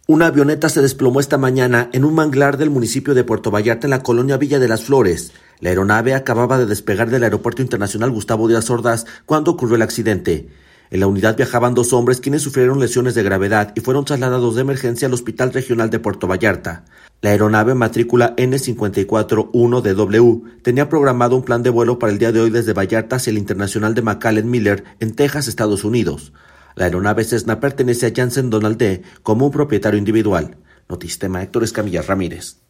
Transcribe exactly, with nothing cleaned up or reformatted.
Una avioneta se desplomó esta mañana en un manglar del municipio de Puerto Vallarta en la colonia Villa de las Flores. La aeronave acababa de despegar del Aeropuerto Internacional Gustavo Díaz Ordaz cuando ocurrió el accidente. En la unidad viajaban dos hombres quienes sufrieron lesiones de gravedad y fueron trasladados de emergencia al Hospital Regional de Puerto Vallarta. La aeronave matrícula N cinco cuatro uno D W tenía programado un plan de vuelo para el día de hoy desde Vallarta hacia el Internacional de McAllen Miller en Texas, Estados Unidos. La aeronave Cessna pertenece a Janssen Donald D. como un propietario individual. Notistema Héctor Escamilla Ramírez.